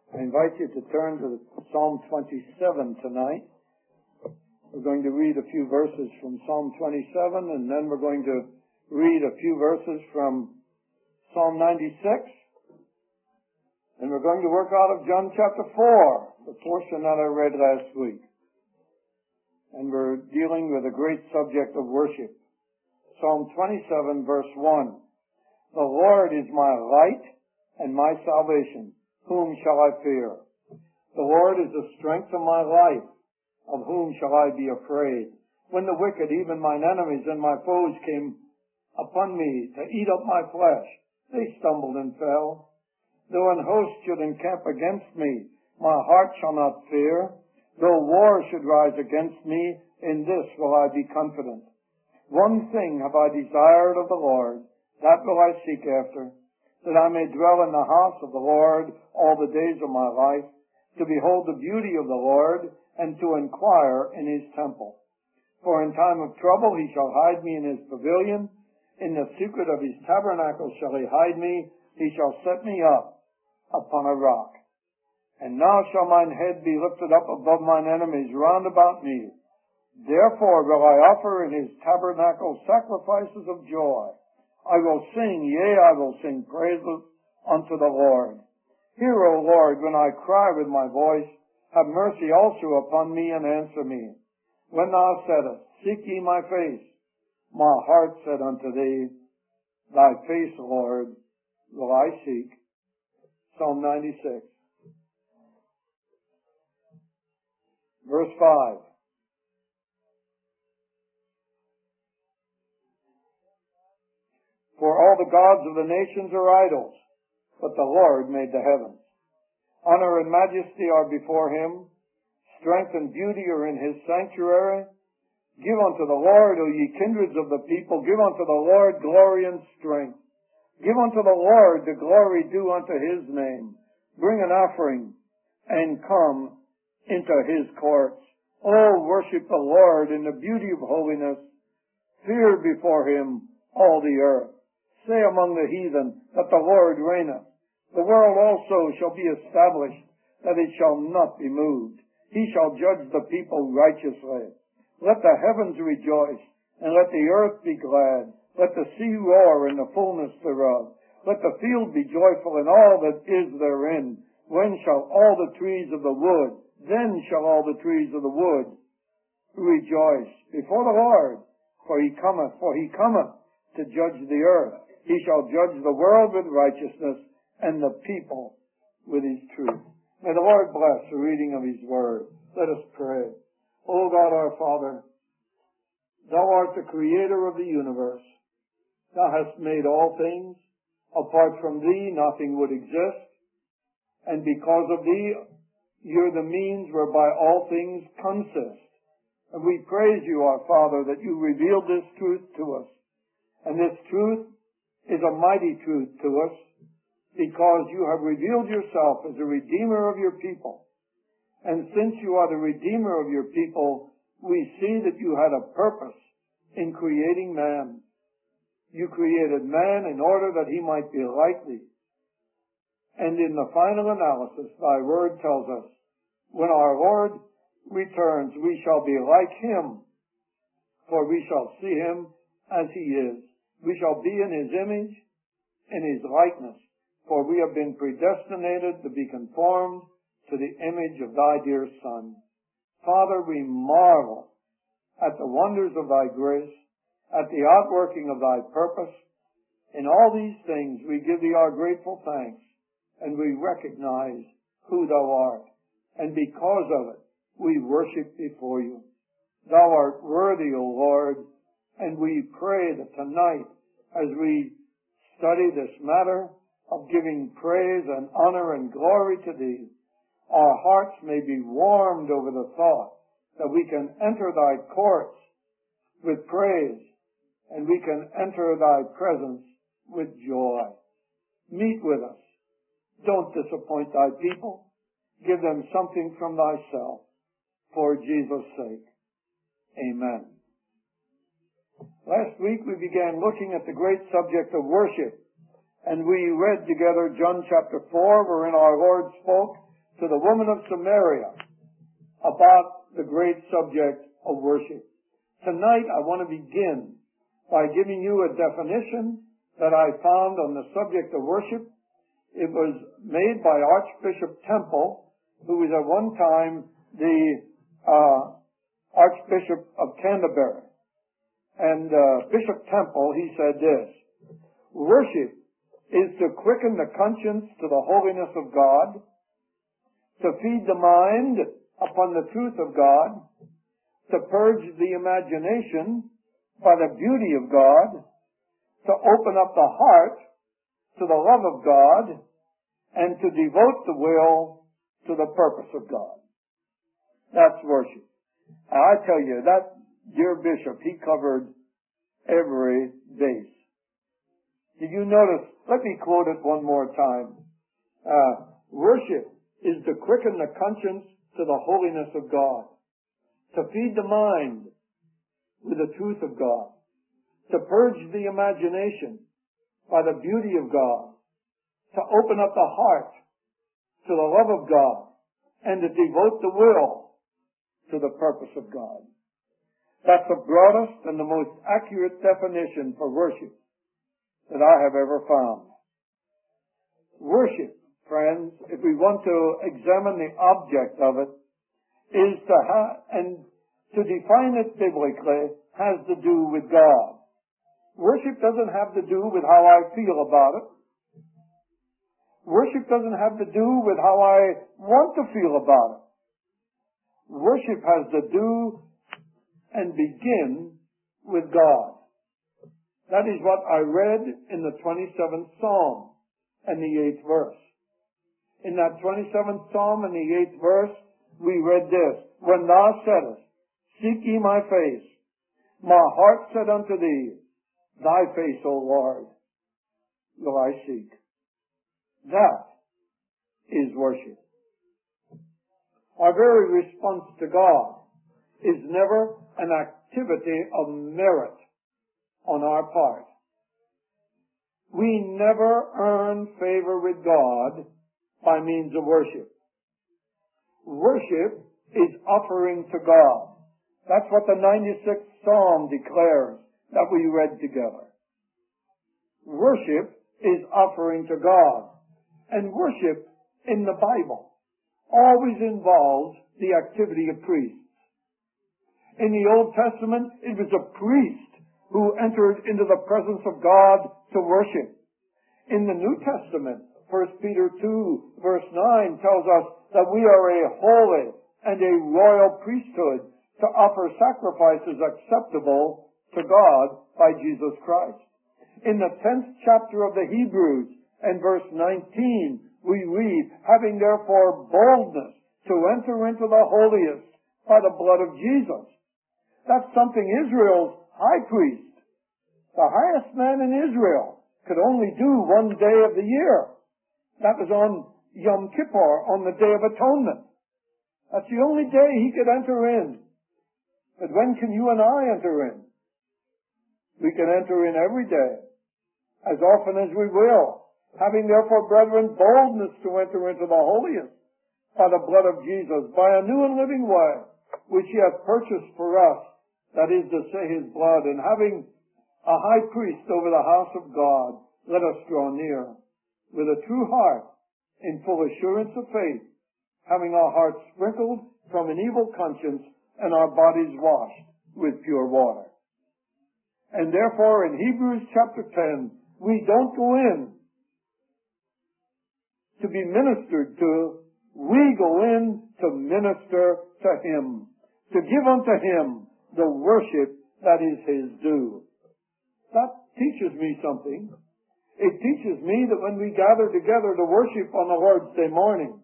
I invite you to turn to Psalm 27 tonight. We're going to read a few verses from Psalm 27, and then we're going to read a few verses from Psalm 96. And we're going to work out of John chapter 4, the portion that I read last week. And we're dealing with a great subject of worship. Psalm 27, verse 1. The Lord is my light and my salvation. Whom shall I fear? The Lord is the strength of my life. Of whom shall I be afraid? When the wicked, even mine enemies and my foes, came upon me to eat up my flesh, they stumbled and fell. Though an host should encamp against me, my heart shall not fear. Though war should rise against me, in this will I be confident. One thing have I desired of the Lord, that will I seek after, that I may dwell in the house of the Lord all the days of my life, to behold the beauty of the Lord, and to inquire in his temple. For in time of trouble he shall hide me in his pavilion. In the secret of his tabernacle shall he hide me. He shall set me up upon a rock. And now shall mine head be lifted up above mine enemies round about me. Therefore will I offer in his tabernacle sacrifices of joy. I will sing, yea, I will sing praises unto the Lord. Hear, O Lord, when I cry with my voice. Have mercy also upon me and answer me. When thou saidst, seek ye my face, my heart said unto thee, thy face, Lord, will I seek. Psalm 96. Verse 5. For all the gods of the nations are idols, but the Lord made the heavens. Honor and majesty are before him. Strength and beauty are in his sanctuary. Give unto the Lord, O ye kindreds of the people, give unto the Lord glory and strength. Give unto the Lord the glory due unto his name. Bring an offering and come into his courts. Oh, worship the Lord in the beauty of holiness. Fear before him all the earth. Say among the heathen that the Lord reigneth. The world also shall be established, that it shall not be moved. He shall judge the people righteously. Let the heavens rejoice, and let the earth be glad. Let the sea roar in the fullness thereof. Let the field be joyful in all that is therein. When shall all the trees of the wood, then shall all the trees of the wood rejoice before the Lord, for he cometh to judge the earth. He shall judge the world with righteousness, and the people with his truth. May the Lord bless the reading of his word. Let us pray. O God our Father, thou art the creator of the universe. Thou hast made all things. Apart from thee, nothing would exist. And because of thee, you're the means whereby all things consist. And we praise you, our Father, that you revealed this truth to us. And this truth is a mighty truth to us, because you have revealed yourself as a redeemer of your people. And since you are the redeemer of your people, we see that you had a purpose in creating man. You created man in order that he might be like thee. And in the final analysis, thy word tells us, when our Lord returns, we shall be like him, for we shall see him as he is. We shall be in his image, in his likeness. For we have been predestinated to be conformed to the image of thy dear Son. Father, we marvel at the wonders of thy grace, at the outworking of thy purpose. In all these things we give thee our grateful thanks, and we recognize who thou art. And because of it, we worship before you. Thou art worthy, O Lord, and we pray that tonight, as we study this matter of giving praise and honor and glory to thee, our hearts may be warmed over the thought that we can enter thy courts with praise, and we can enter thy presence with joy. Meet with us. Don't disappoint thy people. Give them something from thyself. For Jesus' sake. Amen. Last week we began looking at the great subject of worship, and we read together John chapter 4, wherein our Lord spoke to the woman of Samaria about the great subject of worship. Tonight I want to begin by giving you a definition that I found on the subject of worship. It was made by Archbishop Temple, who was at one time the Archbishop of Canterbury. And Bishop Temple, he said this: worship is to quicken the conscience to the holiness of God, to feed the mind upon the truth of God, to purge the imagination by the beauty of God, to open up the heart to the love of God, and to devote the will to the purpose of God. That's worship. And I tell you, that dear bishop, he covered every base. Did you notice? Let me quote it one more time. Worship is to quicken the conscience to the holiness of God, to feed the mind with the truth of God, to purge the imagination by the beauty of God, to open up the heart to the love of God, and to devote the will to the purpose of God. That's the broadest and the most accurate definition for worship that I have ever found. Worship, friends, if we want to examine the object of it, is to and to define it biblically, has to do with God. Worship doesn't have to do with how I feel about it. Worship doesn't have to do with how I want to feel about it. Worship has to do and begin with God. That is what I read in the 27th Psalm and the 8th verse. In that 27th Psalm and the 8th verse, we read this: when thou saidest, seek ye my face, my heart said unto thee, thy face, O Lord, will I seek. That is worship. Our very response to God is never an activity of merit on our part. We never earn favor with God by means of worship. Worship is offering to God. That's what the 96th Psalm declares that we read together. Worship is offering to God. And worship in the Bible always involves the activity of priests. In the Old Testament, it was a priest who entered into the presence of God to worship. In the New Testament, 1 Peter 2 verse 9 tells us that we are a holy and a royal priesthood to offer sacrifices acceptable to God by Jesus Christ. In the 10th chapter of the Hebrews and verse 19, we read, having therefore boldness to enter into the holiest by the blood of Jesus. That's something Israel's high priest, the highest man in Israel, could only do one day of the year. That was on Yom Kippur, on the Day of Atonement. That's the only day he could enter in. But when can you and I enter in? We can enter in every day, as often as we will. Having therefore, brethren, boldness to enter into the holiest by the blood of Jesus, by a new and living way, which he hath purchased for us, that is to say, his blood. And having a high priest over the house of God, let us draw near with a true heart, in full assurance of faith, having our hearts sprinkled from an evil conscience and our bodies washed with pure water. And therefore, in Hebrews chapter 10, we don't go in to be ministered to, we go in to minister to him, to give unto him the worship that is his due. That teaches me something. It teaches me that when we gather together to worship on the Lord's Day morning,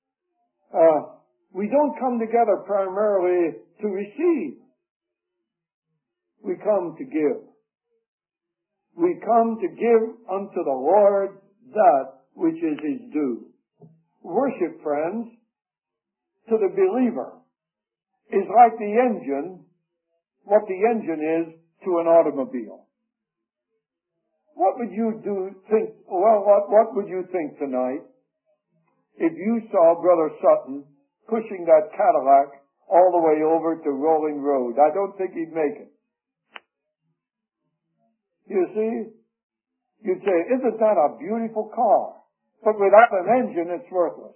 we don't come together primarily to receive. We come to give. We come to give unto the Lord that which is his due. Worship, friends, to the believer is like the engine, what the engine is to an automobile. What would you think tonight if you saw Brother Sutton pushing that Cadillac all the way over to Rolling Road. I don't think he'd make it. You see? You'd say, isn't that a beautiful car? But without an engine, it's worthless.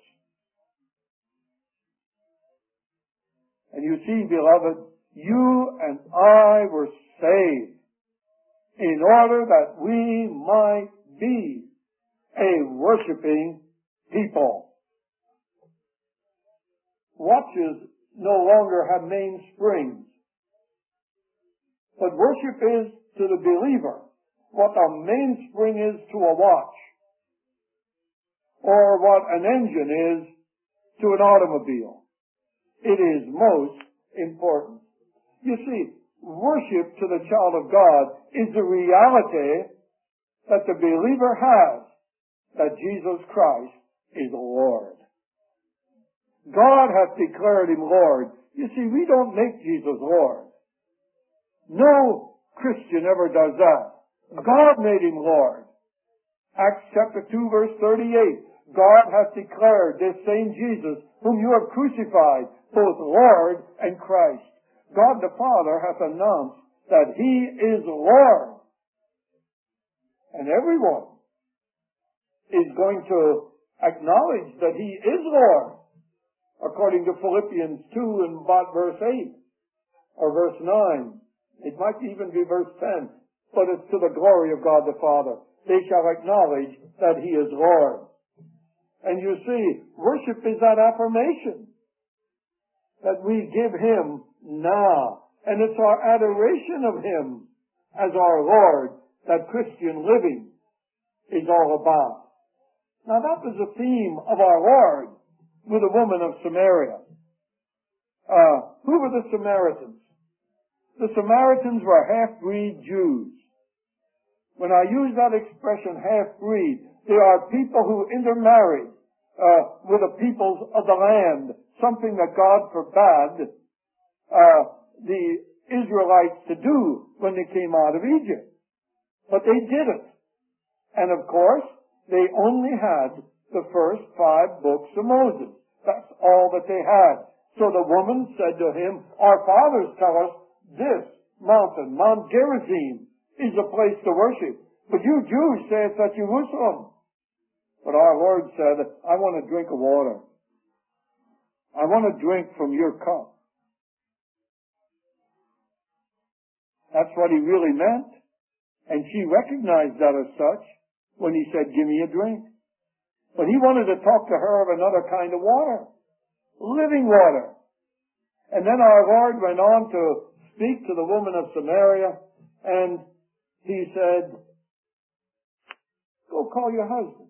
And you see, beloved, you and I were saved in order that we might be a worshiping people. Watches no longer have mainsprings. But worship is to the believer what a mainspring is to a watch, or what an engine is to an automobile. It is most important. You see, worship to the child of God is the reality that the believer has that Jesus Christ is Lord. God hath declared him Lord. You see, we don't make Jesus Lord. No Christian ever does that. God made him Lord. Acts chapter 2 verse 38. God hath declared this same Jesus whom you have crucified, both Lord and Christ. God the Father hath announced that he is Lord. And everyone is going to acknowledge that he is Lord, according to Philippians 2 and about verse 8 or verse 9. It might even be verse 10, but it's to the glory of God the Father. They shall acknowledge that he is Lord. And you see, worship is that affirmation that we give him now. And it's our adoration of him as our Lord that Christian living is all about. Now that was the theme of our Lord with the woman of Samaria. Who were the Samaritans? The Samaritans were half-breed Jews. When I use that expression, half-breed, they are people who intermarried with the peoples of the land, something that God forbade the Israelites to do when they came out of Egypt. But they did it. And of course, they only had the first 5 books of Moses. That's all that they had. So the woman said to him, our fathers tell us this mountain, Mount Gerizim, is a place to worship. But you Jews say it's at Jerusalem. But our Lord said, I want a drink of water. I want to drink from your cup. That's what he really meant. And she recognized that as such when he said, give me a drink. But he wanted to talk to her of another kind of water. Living water. And then our Lord went on to speak to the woman of Samaria, and he said, go call your husband.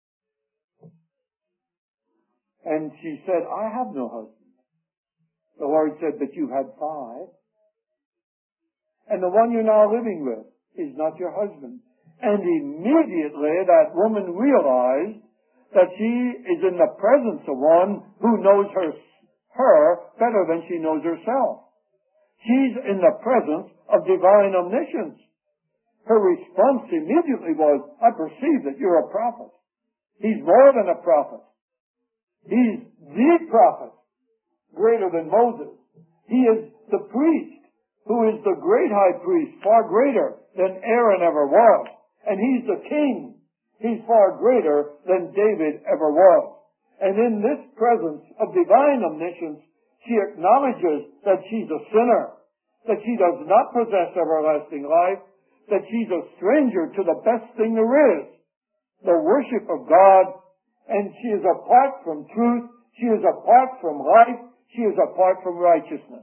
And she said, I have no husband. The Lord said, but you've had 5. And the one you're now living with is not your husband. And immediately that woman realized that she is in the presence of one who knows her better than she knows herself. She's in the presence of divine omniscience. Her response immediately was, I perceive that you're a prophet. He's more than a prophet. He's the prophet, greater than Moses. He is the priest, who is the great high priest, far greater than Aaron ever was. And he's the king. He's far greater than David ever was. And in this presence of divine omniscience, she acknowledges that she's a sinner, that she does not possess everlasting life, that she's a stranger to the best thing there is, the worship of God, and she is apart from truth, she is apart from life, she is apart from righteousness.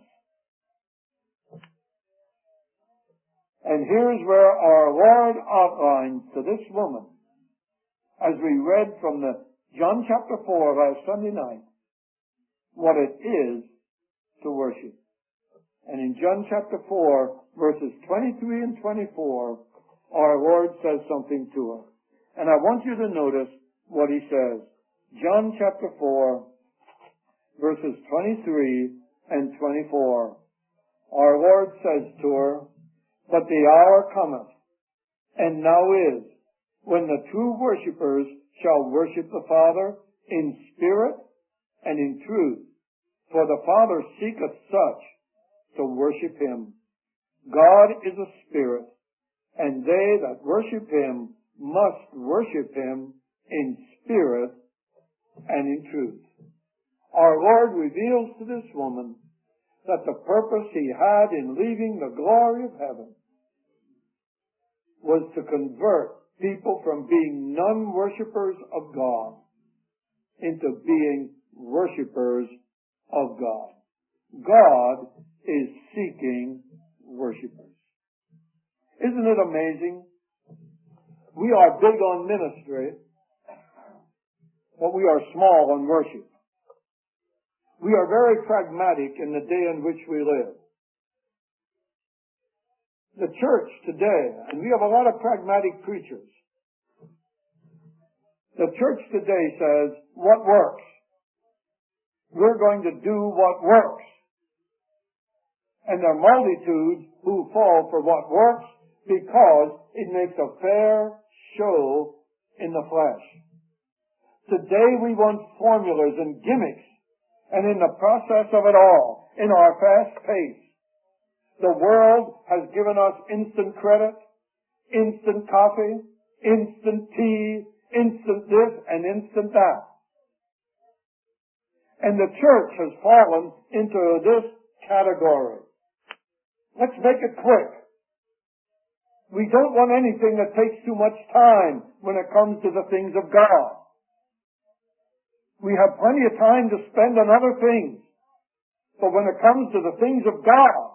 And here's where our Lord outlines to this woman, as we read from the John chapter 4 last Sunday night, what it is to worship. And in John chapter 4, verses 23 and 24, our Lord says something to her. And I want you to notice what he says. John chapter 4, verses 23 and 24. Our Lord says to her, but the hour cometh, and now is, when the true worshippers shall worship the Father in spirit and in truth, for the Father seeketh such to worship him. God is a spirit, and they that worship him must worship him in spirit and in truth. Our Lord reveals to this woman that the purpose he had in leaving the glory of heaven was to convert people from being non-worshippers of God into being worshippers of God. God is seeking worshippers. Isn't it amazing? We are big on ministry, but we are small on worship. We are very pragmatic in the day in which we live. The church today, and we have a lot of pragmatic preachers, the church today says, what works? We're going to do what works. And there are multitudes who fall for what works because it makes a fair show in the flesh. Today we want formulas and gimmicks, and in the process of it all, in our fast pace, the world has given us instant credit, instant coffee, instant tea, instant this and instant that. And the church has fallen into this category. Let's make it quick. We don't want anything that takes too much time when it comes to the things of God. We have plenty of time to spend on other things. But when it comes to the things of God,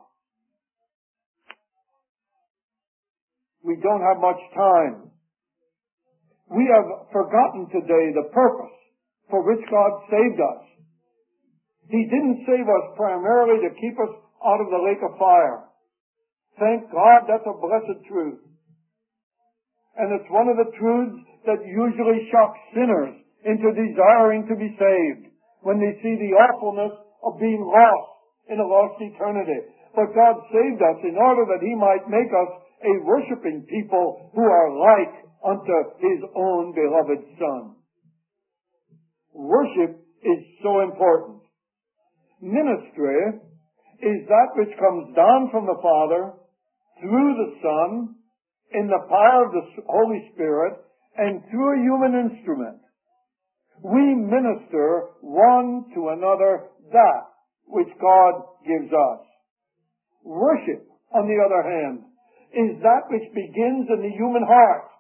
we don't have much time. We have forgotten today the purpose for which God saved us. He didn't save us primarily to keep us out of the lake of fire. Thank God, that's a blessed truth. And it's one of the truths that usually shocks sinners into desiring to be saved when they see the awfulness of being lost in a lost eternity. But God saved us in order that He might make us a worshiping people who are like unto His own beloved Son. Worship is so important. Ministry is that which comes down from the Father through the Son in the power of the Holy Spirit and through a human instrument. We minister one to another that which God gives us. Worship, on the other hand, is that which begins in the human heart.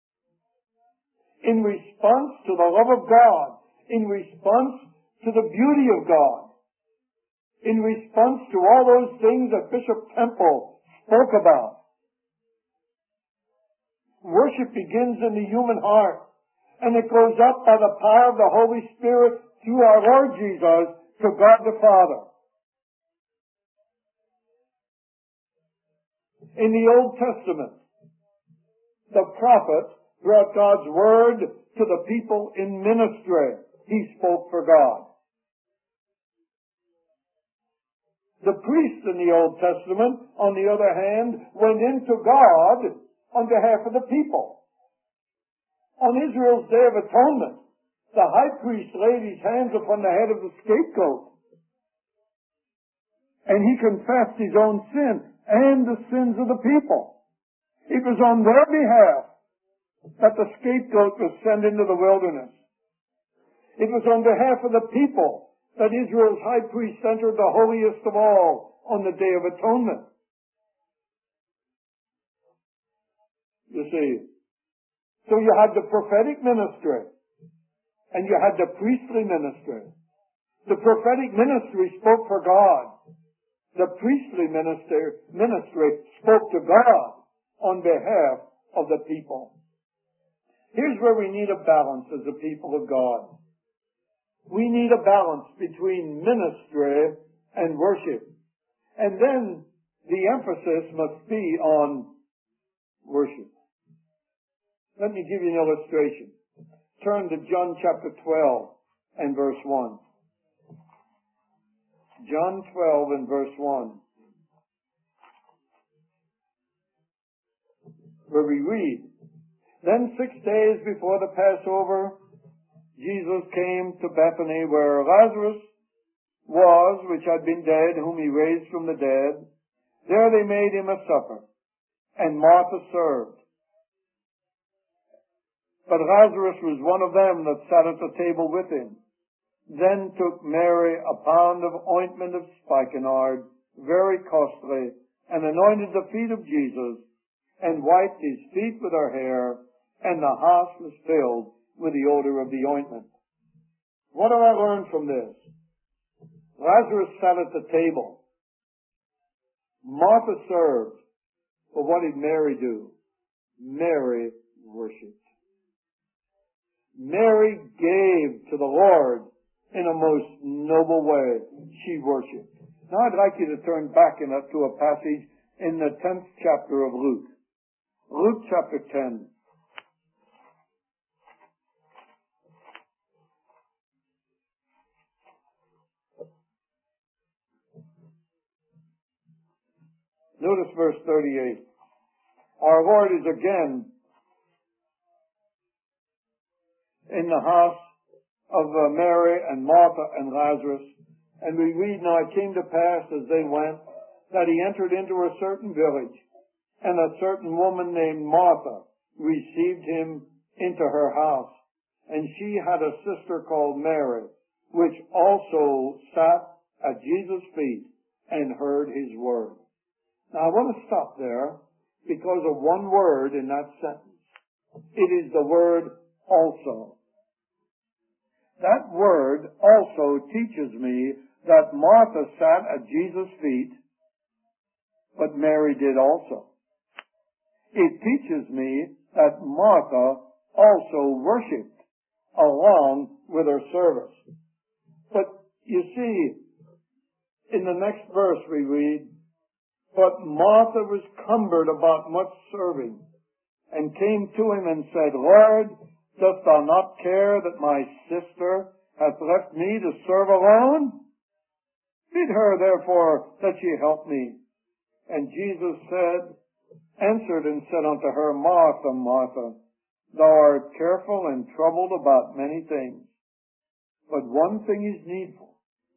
In response to the love of God, in response to the beauty of God, in response to all those things that Bishop Temple spoke about. Worship begins in the human heart, and it goes up by the power of the Holy Spirit through our Lord Jesus to God the Father. In the Old Testament, the prophet brought God's word to the people in ministry. He spoke for God. The priests in the Old Testament, on the other hand, went into God on behalf of the people. On Israel's Day of Atonement, the high priest laid his hands upon the head of the scapegoat, and he confessed his own sin and the sins of the people. It was on their behalf that the scapegoat was sent into the wilderness. It was on behalf of the people that Israel's high priest entered the holiest of all on the Day of Atonement. You see, so you had the prophetic ministry and you had the priestly ministry. The prophetic ministry spoke for God. The priestly ministry spoke to God on behalf of the people. Here's where we need a balance as a people of God. We need a balance between ministry and worship. And then the emphasis must be on worship. Let me give you an illustration. Turn to John chapter 12 and verse 1. John 12 and verse 1. Where we read, Then 6 days before the Passover, Jesus came to Bethany where Lazarus was, which had been dead, whom he raised from the dead. There they made him a supper, and Martha served. But Lazarus was one of them that sat at the table with him. Then took Mary a pound of ointment of spikenard, very costly, and anointed the feet of Jesus, and wiped his feet with her hair, and the house was filled with the odor of the ointment. What do I learn from this? Lazarus sat at the table. Martha served. But what did Mary do? Mary worshipped. Mary gave to the Lord in a most noble way. She worshipped. Now I'd like you to turn back to a passage in the 10th chapter of Luke. Luke chapter 10. Notice verse 38. Our Lord is again in the house of Mary and Martha and Lazarus. And we read, now it came to pass as they went that he entered into a certain village, and a certain woman named Martha received him into her house. And she had a sister called Mary, which also sat at Jesus' feet and heard his word. Now I want to stop there because of one word in that sentence. It is the word also. That word also teaches me that Martha sat at Jesus' feet, but Mary did also. It teaches me that Martha also worshipped along with her service. But you see, in the next verse we read, but Martha was cumbered about much serving, and came to him and said, Lord, dost thou not care that my sister hath left me to serve alone? Bid her therefore that she help me. And Jesus answered and said unto her, Martha, Martha, thou art careful and troubled about many things, but one thing is needful.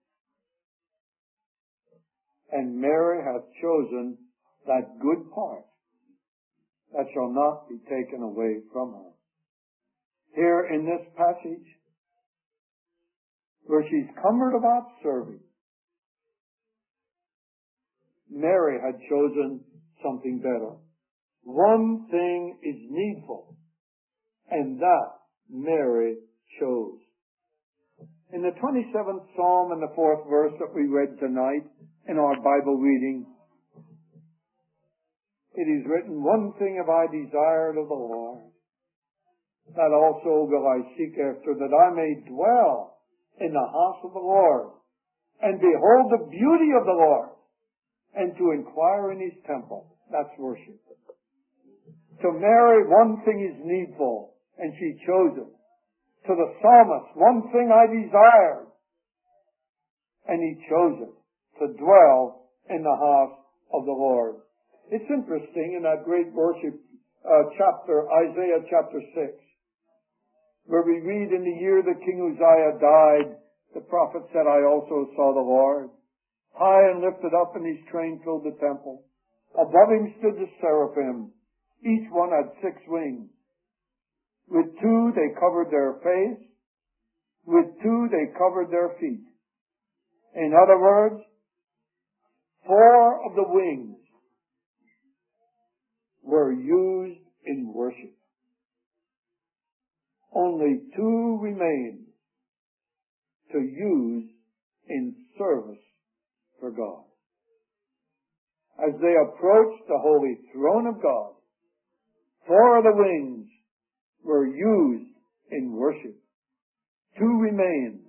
And Mary hath chosen that good part that shall not be taken away from her. Here in this passage, where she's cumbered about serving, Mary had chosen something better. One thing is needful, and that Mary chose. In the 27th Psalm and the 4th verse that we read tonight in our Bible reading, it is written, one thing have I desired of the Lord, that also will I seek after, that I may dwell in the house of the Lord, and behold the beauty of the Lord, and to inquire in his temple. That's worship. To Mary, one thing is needful, and she chose it. To the psalmist, one thing I desired, and he chose it, to dwell in the house of the Lord. It's interesting in that great worship chapter, Isaiah chapter 6, where we read, in the year that King Uzziah died, the prophet said, I also saw the Lord, high and lifted up, and his train filled the temple. Above him stood the seraphim. Each one had 6 wings. With 2 they covered their face. With 2 they covered their feet. In other words, 4 of the wings were used in worship. Only 2 remained to use in service for God. As they approached the holy throne of God, 4 of the wings were used in worship. 2 remained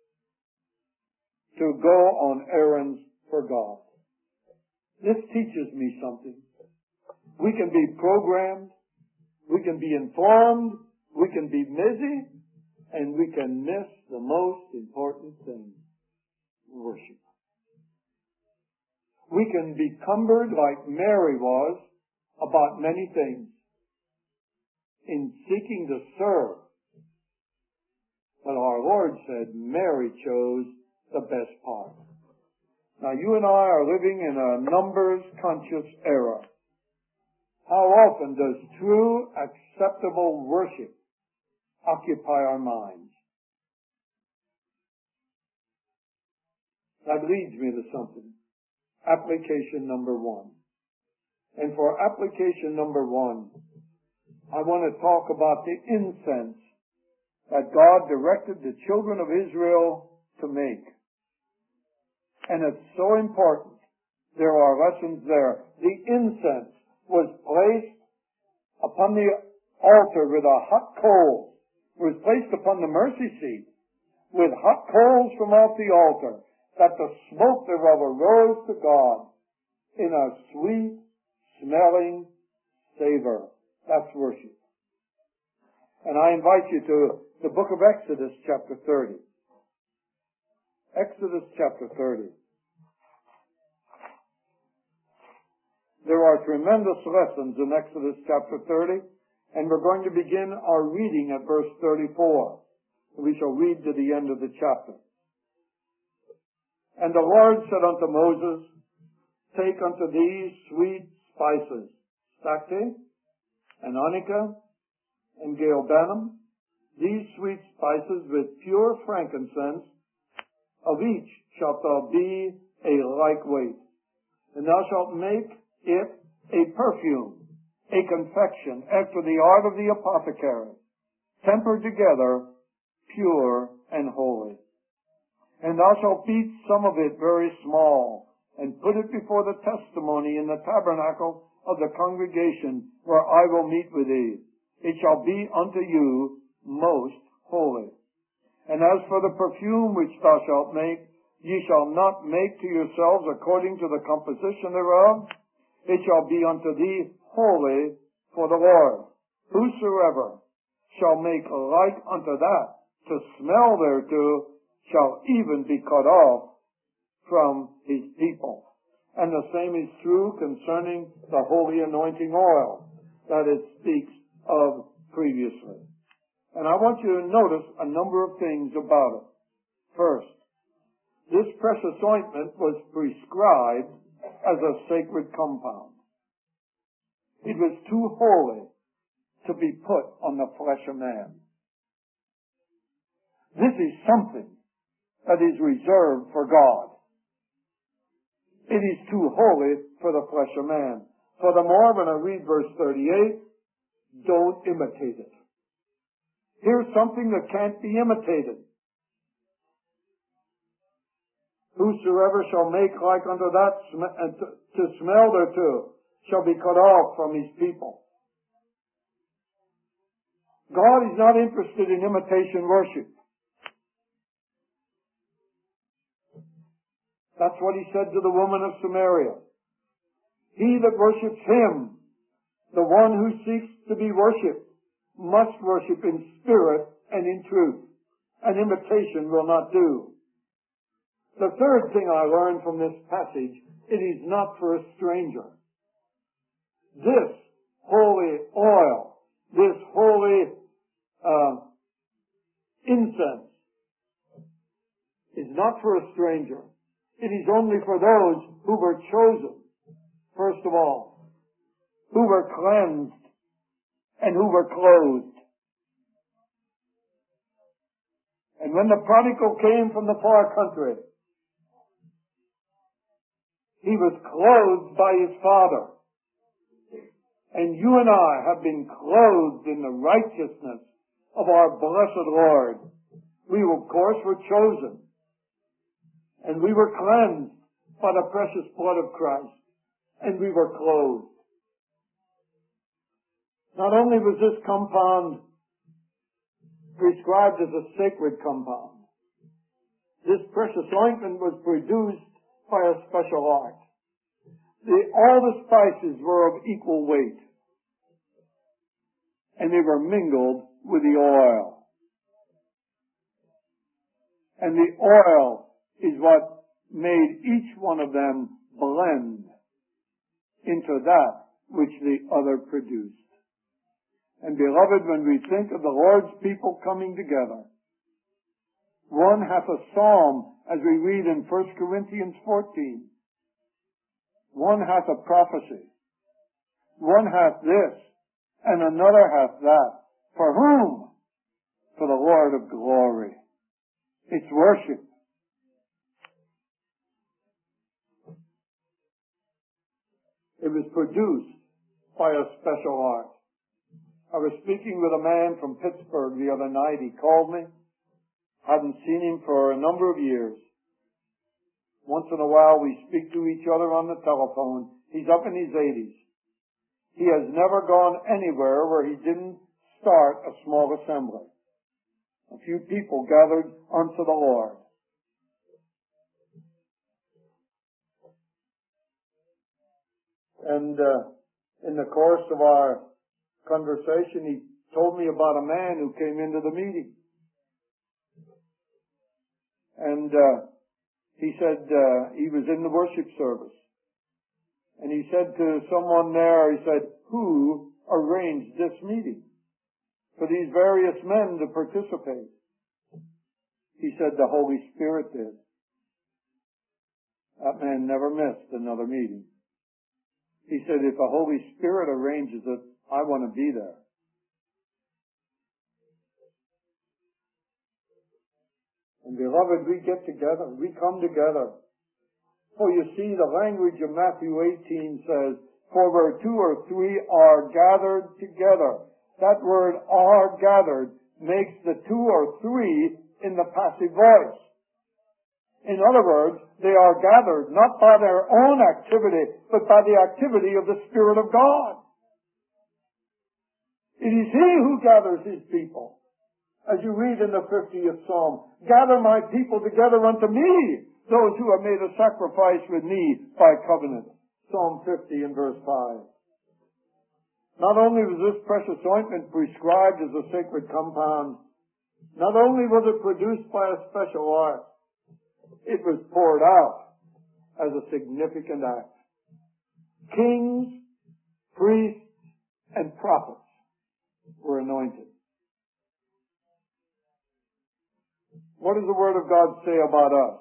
to go on errands for God. This teaches me something. We can be programmed, we can be informed, we can be busy, and we can miss the most important thing, worship. We can be cumbered like Mary was about many things in seeking to serve. But our Lord said Mary chose the best part. Now you and I are living in a numbers conscious era. How often does true, acceptable worship occupy our minds? That leads me to something. Application number 1. And for application number 1, I want to talk about the incense that God directed the children of Israel to make. And it's so important. There are lessons there. The incense was placed upon the altar with a hot coal. It was placed upon the mercy seat with hot coals from off the altar, that the smoke thereof arose to God in a sweet smelling savor. That's worship. And I invite you to the book of Exodus chapter 30. Exodus chapter 30. There are tremendous lessons in Exodus chapter 30, and we're going to begin our reading at verse 34. We shall read to the end of the chapter. And the Lord said unto Moses, Take unto thee sweet spices, stacte, and onycha, and galbanum, these sweet spices with pure frankincense, of each shalt thou be a like weight. And thou shalt make it a perfume, a confection, after the art of the apothecary, tempered together, pure and holy. And thou shalt beat some of it very small, and put it before the testimony in the tabernacle of the congregation, where I will meet with thee. It shall be unto you most holy. And as for the perfume which thou shalt make, ye shall not make to yourselves according to the composition thereof. It shall be unto thee holy for the Lord. Whosoever shall make like unto that, to smell thereto, shall even be cut off from his people. And the same is true concerning the holy anointing oil that it speaks of previously. And I want you to notice a number of things about it. First, this precious ointment was prescribed as a sacred compound. It was too holy to be put on the flesh of man. This is something that is reserved for God. It is too holy for the flesh of man. Furthermore, when I read verse 38, don't imitate it. Here's something that can't be imitated. Whosoever shall make like unto that to smell thereto shall be cut off from his people. God is not interested in imitation worship. That's what he said to the woman of Samaria. He that worships him, the one who seeks to be worshipped, must worship in spirit and in truth. An imitation will not do. The third thing I learned from this passage, it is not for a stranger. This holy oil, this holy incense, is not for a stranger. It is only for those who were chosen, first of all, who were cleansed and who were clothed. And when the prodigal came from the far country, he was clothed by his father. And you and I have been clothed in the righteousness of our blessed Lord. We, of course, were chosen. And we were cleansed by the precious blood of Christ. And we were clothed. Not only was this compound prescribed as a sacred compound, this precious ointment was produced by a special art. All the spices were of equal weight, and they were mingled with the oil. And the oil is what made each one of them blend into that which the other produced. And beloved, when we think of the Lord's people coming together, One hath a psalm, as we read in 1 Corinthians 14. One hath a prophecy. One hath this, and another hath that. For whom? For the Lord of glory. It's worship. It was produced by a special art. I was speaking with a man from Pittsburgh the other night. He called me. Hadn't seen him for a number of years. Once in a while we speak to each other on the telephone. He's up in his 80s. He has never gone anywhere where he didn't start a small assembly. A few people gathered unto the Lord. And in the course of our conversation, he told me about a man who came into the meeting. And he said he was in the worship service. And he said to someone there, he said, who arranged this meeting for these various men to participate? He said, the Holy Spirit did. That man never missed another meeting. He said, if the Holy Spirit arranges it, I want to be there. And beloved, we get together, we come together. For you see, the language of Matthew 18 says, for where two or three are gathered together. That word are gathered makes the two or three in the passive voice. In other words, they are gathered not by their own activity, but by the activity of the Spirit of God. It is He who gathers His people. As you read in the 50th Psalm, gather my people together unto me, those who have made a sacrifice with me by covenant. Psalm 50 and verse 5. Not only was this precious ointment prescribed as a sacred compound, not only was it produced by a special art, it was poured out as a significant act. Kings, priests, and prophets were anointed. What does the Word of God say about us?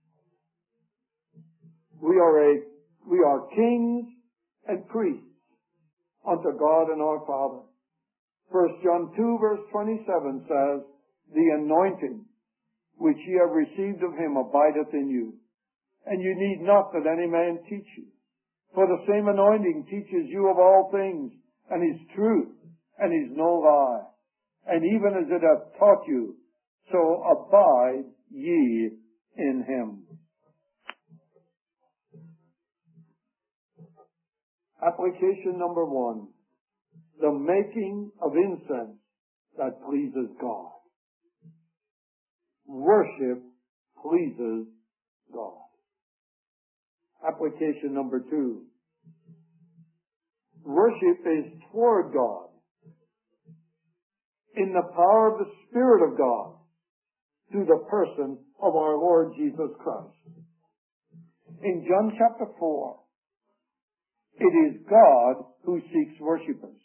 We are kings and priests unto God and our Father. 1 John 2 verse 27 says, the anointing which ye have received of Him abideth in you, and you need not that any man teach you. For the same anointing teaches you of all things, and is truth, and is no lie. And even as it hath taught you, so abide ye in Him. Application number 1. The making of incense that pleases God. Worship pleases God. Application number 2. Worship is toward God in the power of the Spirit of God through the person of our Lord Jesus Christ. In John chapter 4, it is God who seeks worshipers.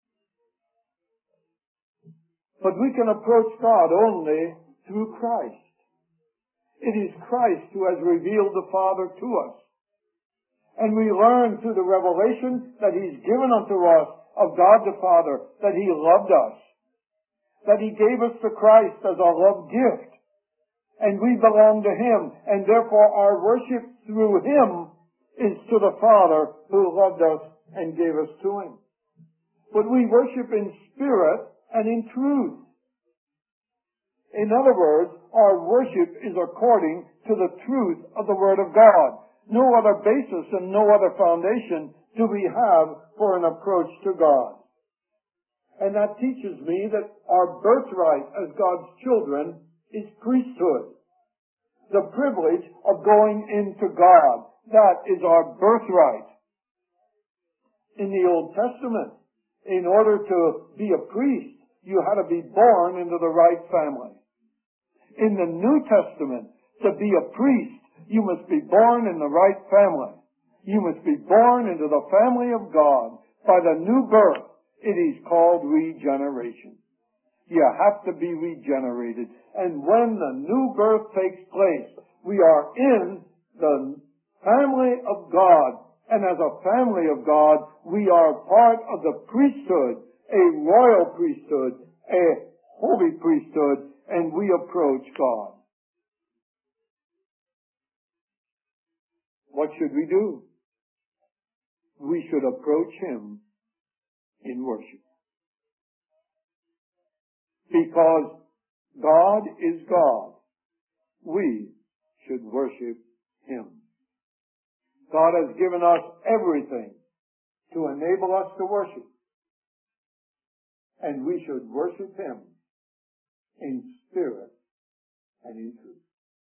But we can approach God only through Christ. It is Christ who has revealed the Father to us. And we learn through the revelation that He's given unto us of God the Father, that He loved us, that He gave us to Christ as a love gift, and we belong to Him, and therefore our worship through Him is to the Father who loved us and gave us to Him. But we worship in spirit and in truth. In other words, our worship is according to the truth of the Word of God. No other basis and no other foundation do we have for an approach to God. And that teaches me that our birthright as God's children is priesthood. The privilege of going into God. That is our birthright. In the Old Testament, in order to be a priest, you had to be born into the right family. In the New Testament, to be a priest, you must be born in the right family. You must be born into the family of God. By the new birth, it is called regeneration. You have to be regenerated. And when the new birth takes place, we are in the family of God. And as a family of God, we are part of the priesthood, a royal priesthood, a holy priesthood, and we approach God. What should we do? We should approach Him in worship. Because God is God, we should worship Him. God has given us everything to enable us to worship. And we should worship Him in spirit and in truth.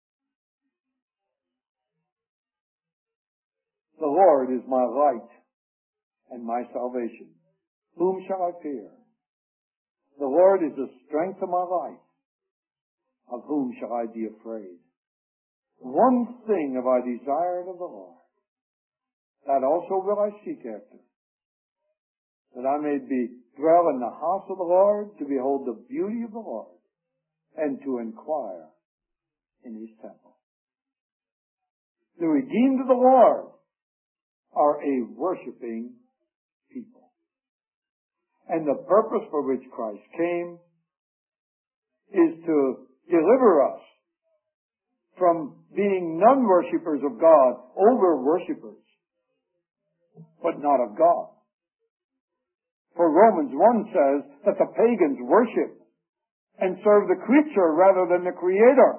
The Lord is my light and my salvation. Whom shall I fear? The Lord is the strength of my life. Of whom shall I be afraid? One thing have I desired of the Lord, that also will I seek after, that I may dwell in the house of the Lord, to behold the beauty of the Lord, and to inquire in His temple. The redeemed of the Lord are a worshiping people. And the purpose for which Christ came is to deliver us from being non-worshippers of God, over-worshippers, but not of God. For Romans 1 says that the pagans worship and serve the creature rather than the Creator.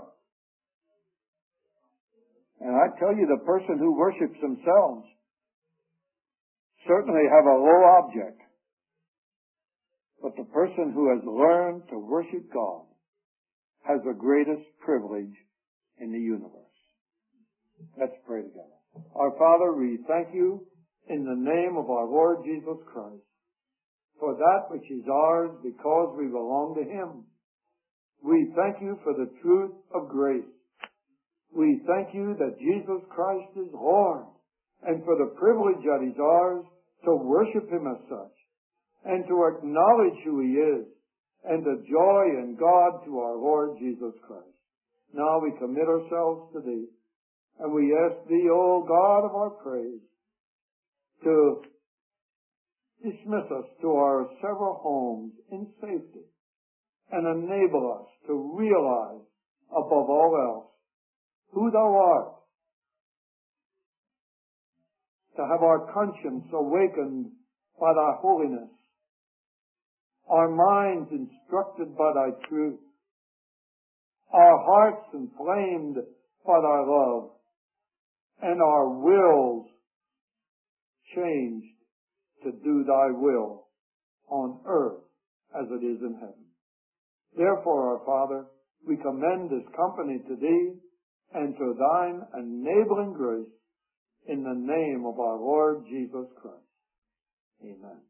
And I tell you, the person who worships themselves certainly have a low object. But the person who has learned to worship God has the greatest privilege in the universe. Let's pray together. Our Father, we thank You in the name of our Lord Jesus Christ for that which is ours because we belong to Him. We thank You for the truth of grace. We thank You that Jesus Christ is Lord, and for the privilege that is ours to worship Him as such, and to acknowledge who He is, and the joy in God to our Lord Jesus Christ. Now we commit ourselves to Thee, and we ask Thee, O God of our praise, to dismiss us to our several homes in safety, and enable us to realize, above all else, who Thou art, to have our conscience awakened by Thy holiness, our minds instructed by Thy truth, our hearts inflamed by Thy love, and our wills changed to do Thy will on earth as it is in heaven. Therefore, our Father, we commend this company to Thee and to Thine enabling grace in the name of our Lord Jesus Christ. Amen.